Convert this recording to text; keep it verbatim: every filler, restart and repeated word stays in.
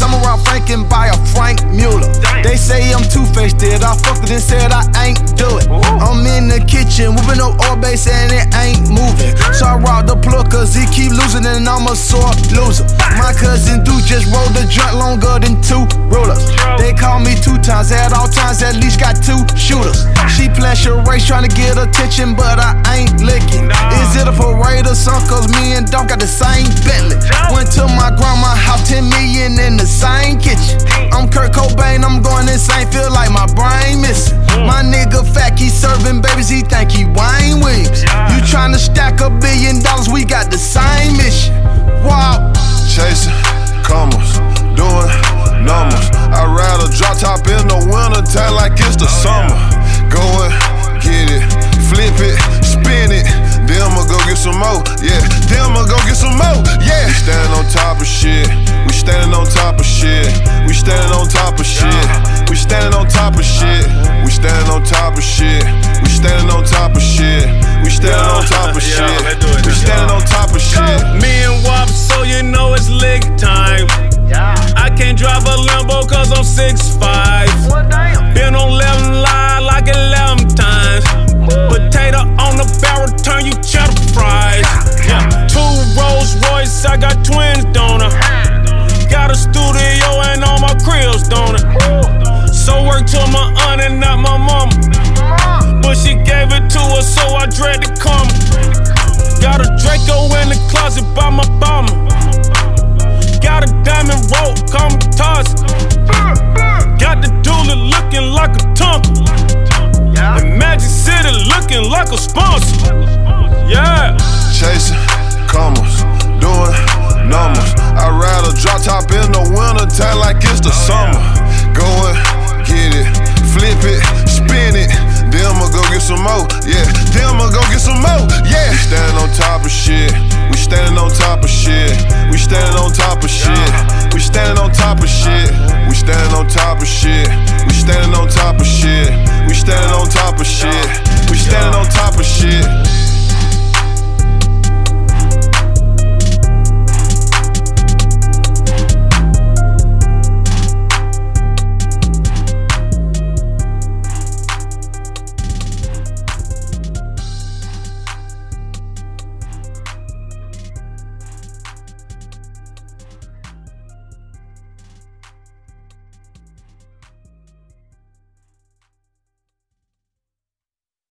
I'm around Frank and buy a Frank Mueller. They say I'm two-faced, did I fuck it and said I ain't do it. I'm in the kitchen, whooping up all bass and it ain't moving. So I rock the plug cause he keep losing and I'm a sore loser. My cousin Dude just rolled the joint longer than two rulers. They call me two times, at all times at least got two shooters. She playing charades trying to get attention, but I ain't licking. Is it a parade or something? Cause me and Dom got the same Bentley. Went to my grandma's house, ten million in the same kitchen. I'm Kurt Cobain, I'm going insane, feel like my brain missing. My nigga fat, he serving babies, he think he Wayne Williams. You tryna stack a billion dollars, we got the same mission. Wow. Chasing commas, doing numbers. I'd rather drop top in the winter time like it's the summer. Go and get it, flip it, spin it. Then I'ma go get some more, yeah. Then I'ma go get some more, yeah. We standing on top of shit. We standing on top of shit. We standing on top of shit. We standing on top of shit. We standing on top of shit. We standing on top of shit. We standing on top of shit. We standing on top of shit. Me and Wop, so you know it's lick time. I can't drive a Lambo cause I'm six five. Been on eleven live like eleven times. Potato on the barrel, turn you cheddar fries. Yeah. Two Rolls Royce, I got twins, don't I? Got a studio and all my cribs, don't it? So work to my aunt and not my mama. But she gave it to her, so I dread to come. Got a Draco in the closet by my bomber. Got a diamond rope, call me Tarzan. Got the dually looking like a Tonka. And Magic City looking like a sponsor. Yeah. Chasing commas, doing numbers. I'd rather drop top in the winter time like it's the summer. Go and get it, flip it, spin it. Then I'ma go get some more, yeah. Then I'ma go get some more, yeah. We standing on top of shit. We standing on top of shit. We standing on top of shit. We standing on top of shit. We standing on top of shit. We standing on top of shit. We standing on top of shit. We standing on top of shit.